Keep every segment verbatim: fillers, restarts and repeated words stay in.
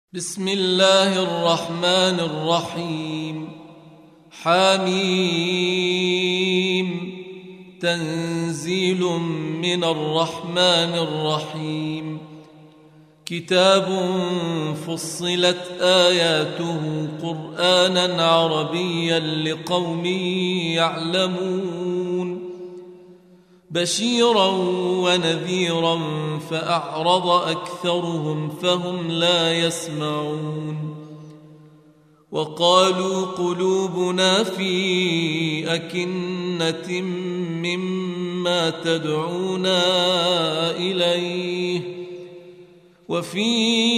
بسم الله الرحمن الرحيم. حميم. تنزيل من الرحمن الرحيم. كتاب فصلت آياته قرآنا عربيا لقوم يعلمون، بشيرا ونذيرا فأعرض أكثرهم فهم لا يسمعون. وقالوا قلوبنا في أكنة مما تدعونا إليه وفي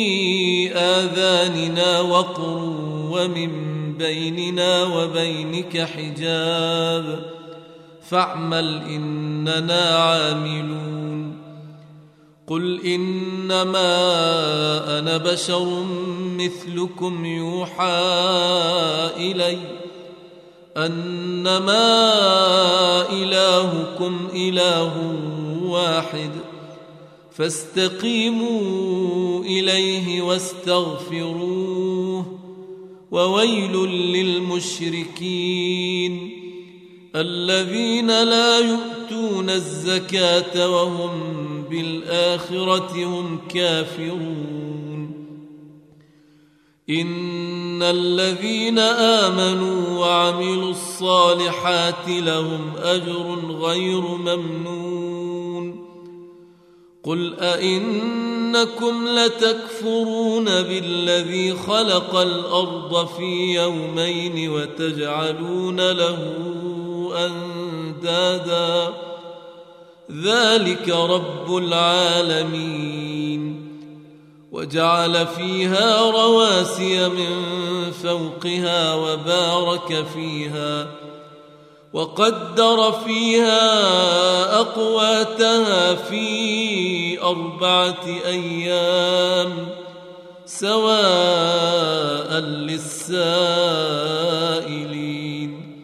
آذاننا وقر ومن بيننا وبينك حجاب فاعمل إننا عاملون. قل إنما أنا بشر مثلكم يوحى إلي أنما إلهكم إله واحد فاستقيموا إليه واستغفروه وويل للمشركين الذين لا يؤتون الزكاة وهم بالآخرة هم كافرون. إن الذين آمنوا وعملوا الصالحات لهم أجر غير ممنون. قل أئنكم لتكفرون بالذي خلق الأرض في يومين وتجعلون له أندادا ذلك رب العالمين. وجعل فيها رواسي من فوقها وبارك فيها وقدر فيها أقواتها في أربعة أيام سواء للسائلين.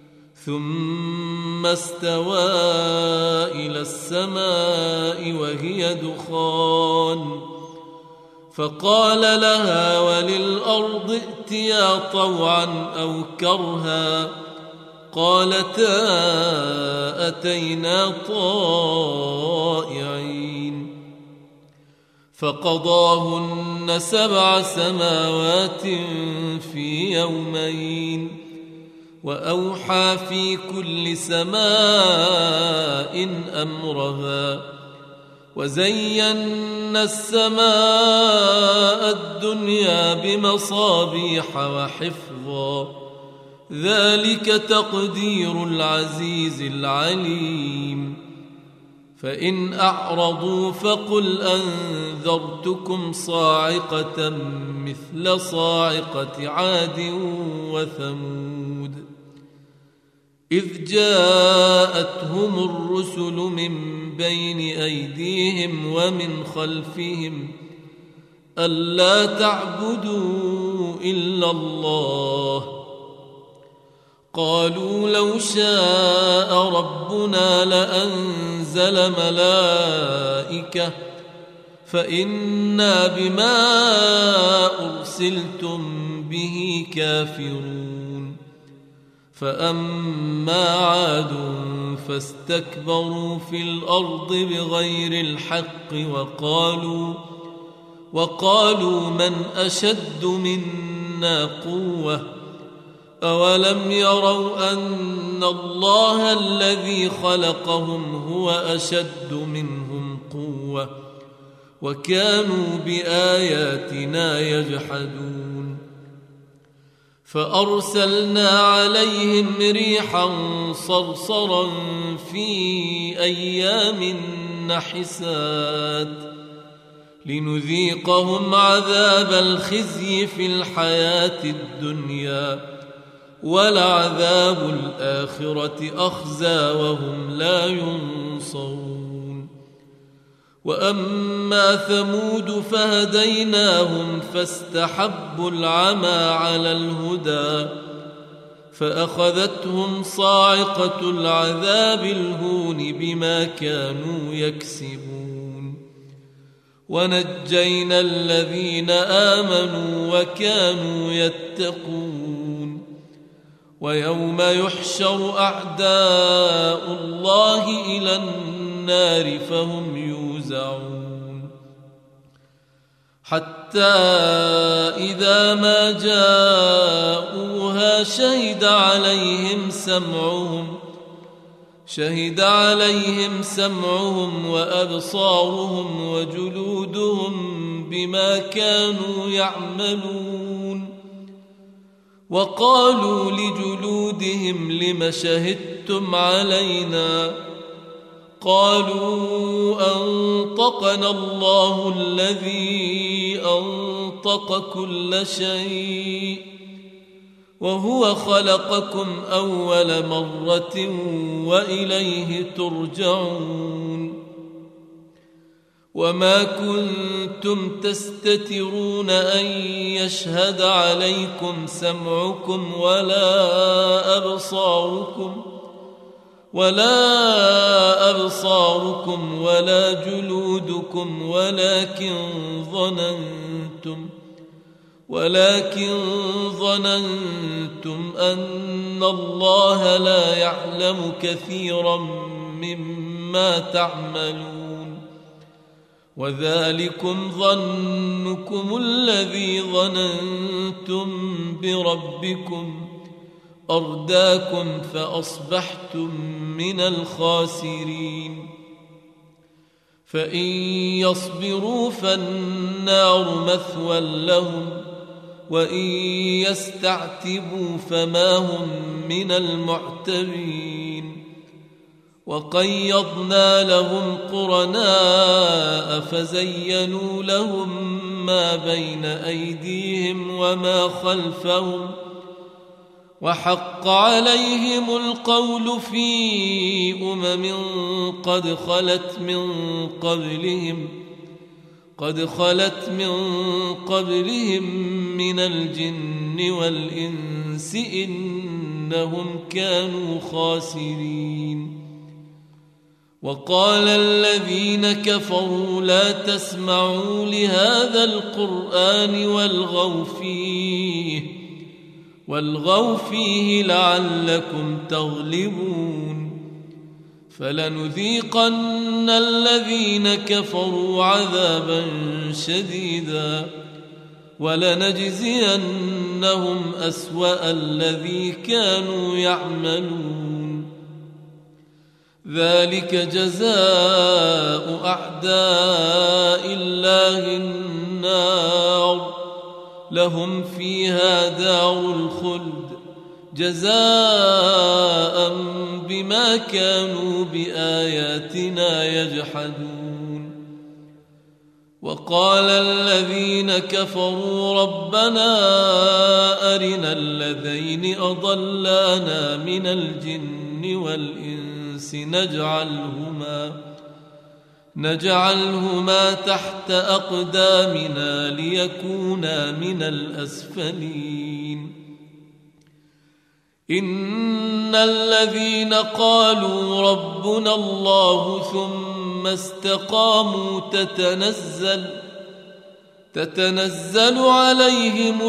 ثم استوى إلى السماء وهي دخان فقال لها وللأرض ائتيا طوعا أو كرها قالتا أتينا طائعين. فقضاهن سبع سماوات في يومين وأوحى في كل سماء أمرها وزينا السماء الدنيا بمصابيح وحفظا ذلك تقدير العزيز العليم. فإن أعرضوا فقل أنذرتكم صاعقة مثل صاعقة عاد وثمود إذ جاءتهم الرسل من بين أيديهم ومن خلفهم ألا تعبدوا إلا الله قالوا لو شاء ربنا لأنزل ملائكة فإنا بما أرسلتم به كافرون. فأما عاد فاستكبروا في الأرض بغير الحق وقالوا وقالوا من أشد منا قوة أولم يروا أن الله الذي خلقهم هو أشد منهم قوة وكانوا بآياتنا يجحدون. فأرسلنا عليهم ريحا صرصرا في أيام نحسات لنذيقهم عذاب الخزي في الحياة الدنيا ولعذاب الآخرة أخزى وهم لا ينصرون. وأما ثمود فهديناهم فاستحبوا العمى على الهدى فأخذتهم صاعقة العذاب الهون بما كانوا يكسبون. ونجينا الذين آمنوا وكانوا يتقون ويوم يحشر أعداء الله إلى النار فهم يوزعون حتى إذا ما جاءوها شهد عليهم سمعهم شهد عليهم سمعهم وأبصارهم وجلودهم بما كانوا يعملون وقالوا لجلودهم لم شهدتم علينا قالوا أنطقنا الله الذي أنطق كل شيء وهو خلقكم أول مرة وإليه ترجعون وما كنتم تستترون أن يشهد عليكم سمعكم ولا أبصاركم ولا أبصاركم ولا جلودكم ولكن ظننتم ولكن ظننتم أن الله لا يعلم كثيرا مما تعملون وذلكم ظنكم الذي ظننتم بربكم أرداكم فأصبحتم من الخاسرين فإن يصبروا فالنار مثوى لهم وإن يستعتبوا فما هم من المعتبين وقيضنا لهم قرناء فزينوا لهم ما بين أيديهم وما خلفهم وحق عليهم القول في أمم قد خلت من قبلهم قد خلت من قبلهم من الجن والإنس إنهم كانوا خاسرين وقال الذين كفروا لا تسمعوا لهذا القرآن والغوا فيه والغوا فيه لعلكم تغلبون فلنذيقن الذين كفروا عذابا شديدا ولنجزينهم أسوأ الذي كانوا يعملون ذلك جزاء أعداء الله النار لهم فيها دار الخلد جزاء بما كانوا بآياتنا يجحدون وقال الذين كفروا ربنا أرنا الذين أضلانا من الجن والإنس نجعلهما نجعلهما تحت أقدامنا ليكونا من الأسفلين إن الذين قالوا ربنا الله ثم استقاموا تتنزل تتنزل عليهم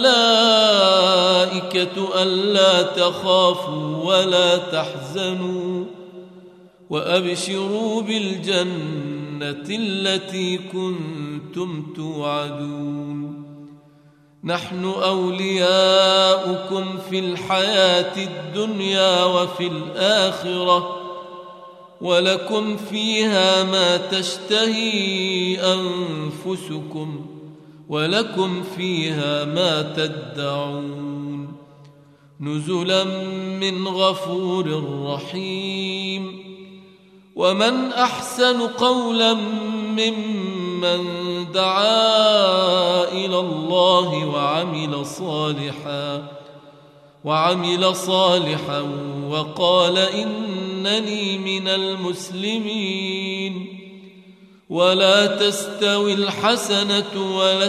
الملائكة ألا تخافوا ولا تحزنوا وأبشروا بالجنة التي كنتم توعدون نحن أولياؤكم في الحياة الدنيا وفي الآخرة ولكم فيها ما تشتهي أنفسكم ولكم فيها ما تدعون نزلا من غفور رحيم ومن أحسن قولا ممن دعا إلى الله وعمل صالحا وعمل صالحا وقال إنني من المسلمين ولا تستوي الحسنة ولا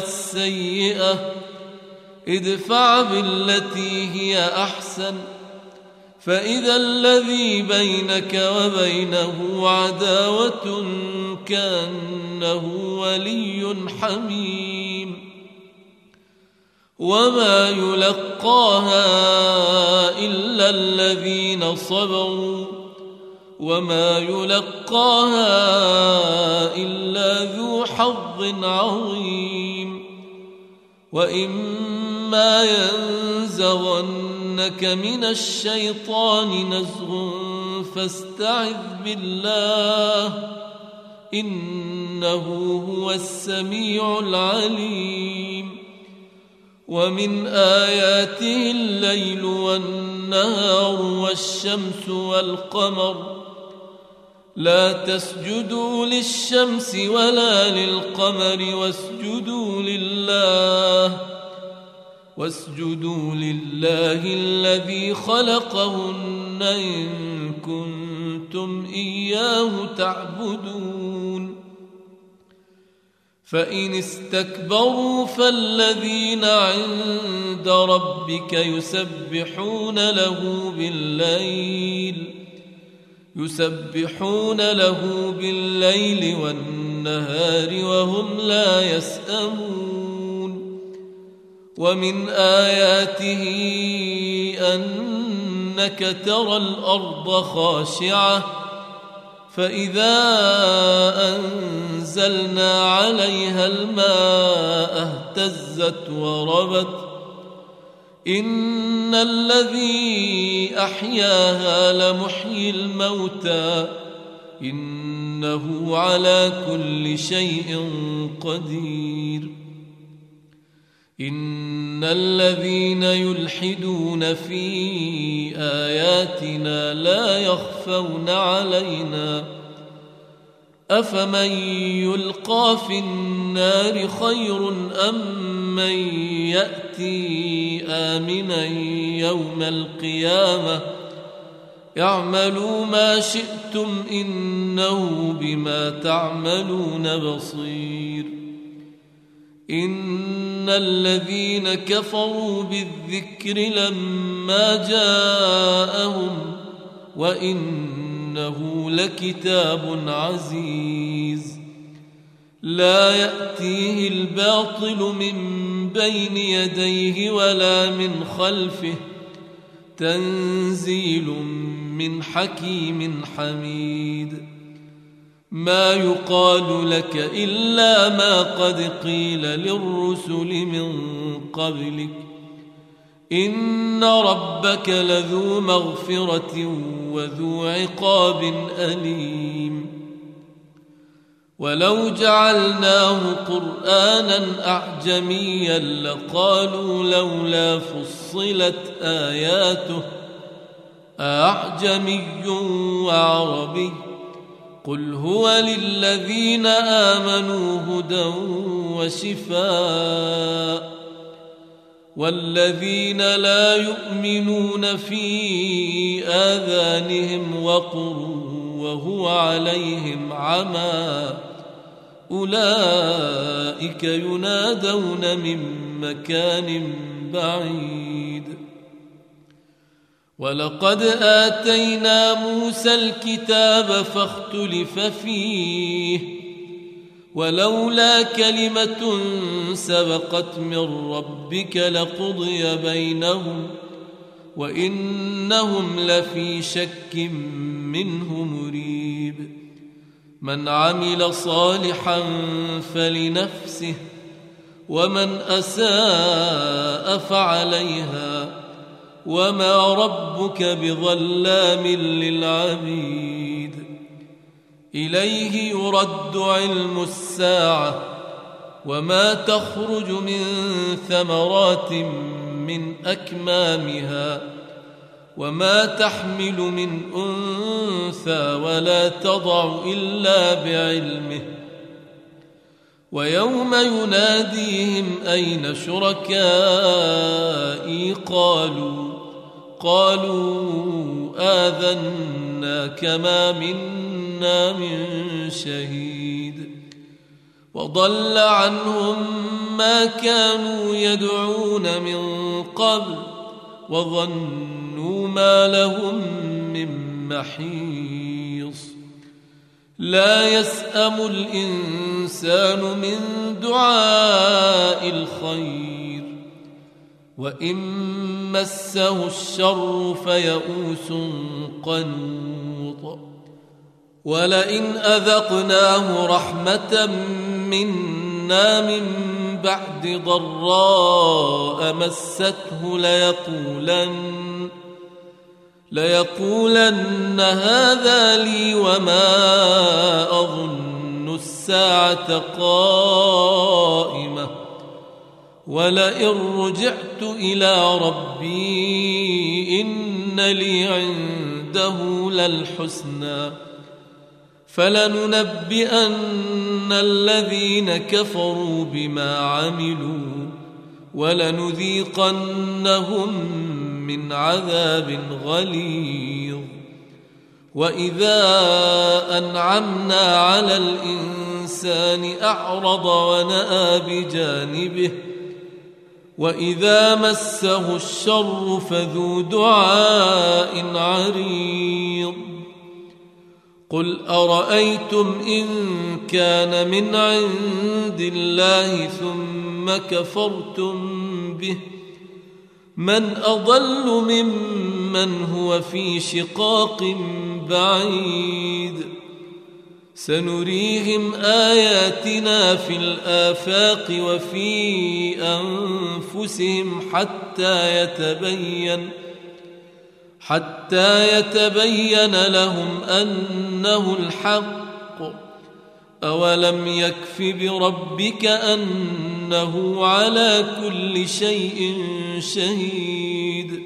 السيئة ادفع بالتي هي أحسن فإذا الذي بينك وبينه عداوة كأنه ولي حميم وما يلقاها إلا الذين صبروا وما يلقاها إلا ذو حظ عظيم وإما ينزغنك من الشيطان نزغ فاستعذ بالله إنه هو السميع العليم ومن آياته الليل والنهار والشمس والقمر لا تسجدوا للشمس ولا للقمر واسجدوا لله واسجدوا لله الذي خلقهن إن كنتم إياه تعبدون فإن استكبروا فالذين عند ربك يسبحون له بالليل يسبحون له بالليل والنهار وهم لا يسأمون ومن آياته أنك ترى الأرض خاشعة فإذا أنزلنا عليها الماء اهتزت وربت إن الذي أحياها لمحيي الموتى إنه على كل شيء قدير إن الذين يلحدون في آياتنا لا يخفون علينا أفمن يلقى في النار خير أم من يأتي آمنا يوم القيامة اعملوا ما شئتم إنه بما تعملون بصير إن الذين كفروا بالذكر لما جاءهم وإنه لكتاب عزيز لا يأتيه الباطل من بين يديه ولا من خلفه تنزيل من حكيم حميد ما يقال لك إلا ما قد قيل للرسل من قبلك إن ربك لذو مغفرة وذو عقاب أليم ولو جعلناه قرآنا أعجميا لقالوا لولا فصلت آياته أعجمي وعربي قل هو للذين آمنوا هدى وشفاء والذين لا يؤمنون في آذانهم وقر وهو عليهم عمى أولئك ينادون من مكان بعيد ولقد آتينا موسى الكتاب فاختلف فيه ولولا كلمة سبقت من ربك لقضي بينهم وإنهم لفي شك منه مريب من عمل صالحا فلنفسه ومن أساء فعليها وما ربك بظلام للعبيد إليه يرد علم الساعة وما تخرج من ثمرات من أكمامها وما تحمل من أنثى ولا تضع إلا بعلمه ويوم يناديهم أين شركائي قالوا قالوا آذنا كما منا من شهيد وضل عنهم ما كانوا يدعون من قبل وظنوا ظنوا ما لهم من محيص لا يسأم الإنسان من دعاء الخير وإن مسه الشر فيئوس قنوط ولئن أذقناه رحمة منا من بعد ضراء مسته ليقولن ليقولن هذا لي وما أظن الساعة قائمة ولئن رجعت إلى ربي إن لي عنده للحسنى فلننبئن الذين كفروا بما عملوا ولنذيقنهم من عذاب غليظ وإذا أنعمنا على الإنسان أعرض ونأى بجانبه وإذا مسه الشر فذو دعاء عريض قل أرأيتم إن كان من عند الله ثم كفرتم به من أضل ممن هو في شقاق بعيد سنريهم آياتنا في الآفاق وفي أنفسهم حتى يتبين حتى يتبين لهم أنه الحق أولم يكف بربك أنه على كل شيء شهيد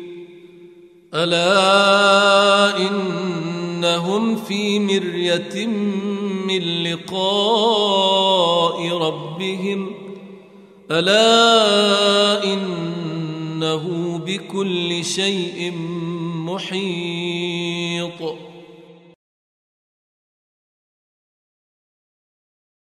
ألا إنهم في مرية من لقاء ربهم ألا إنه بكل شيء محيط